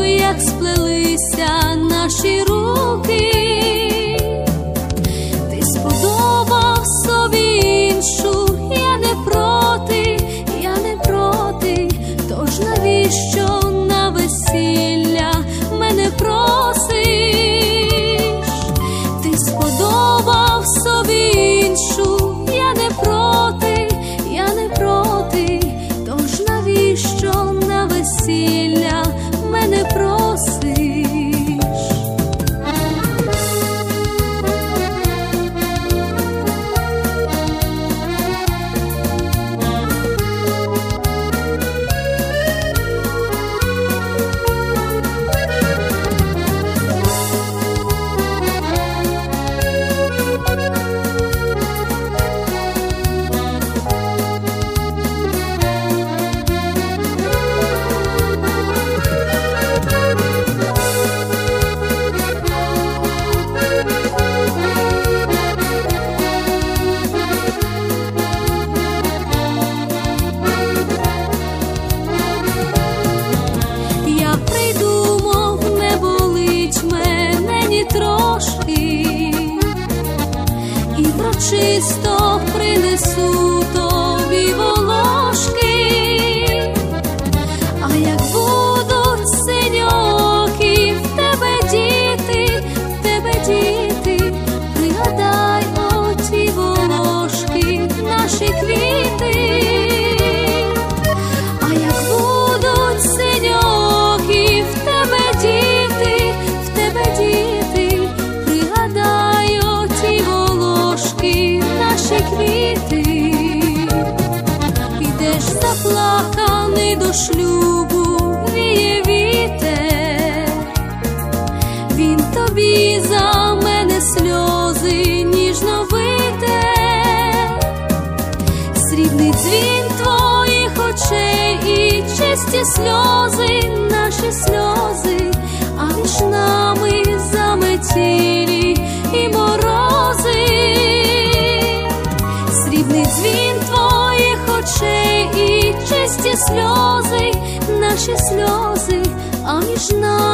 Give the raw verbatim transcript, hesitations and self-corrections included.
як сплелися наші руки. Ти сподобав собі іншу, я не проти, я не проти, тож навіщо на весілля мене просиш? Ти сподобав собі іншу, я не проти, я не проти, тож навіщо на весілля мене просиш? І врочисто принесу тобі волошки, а як будуть синьокі в тебе діти, в тебе діти, пригадай оті волошки, наші квіти. А як будуть синьокі в тебе діти, в тебе діти, пригадай оті волошки, наші квіти. Ідеш заплаканий до шлюбу, віє вітер, він тобі за мене сльози ніжно витер. Срібний дзвін твоїх очей і чисті сльози, наші сльози, а між нами заметілі і морози. Срібний дзвін твоїх очей і чисті сльози, наші сльози, а між нами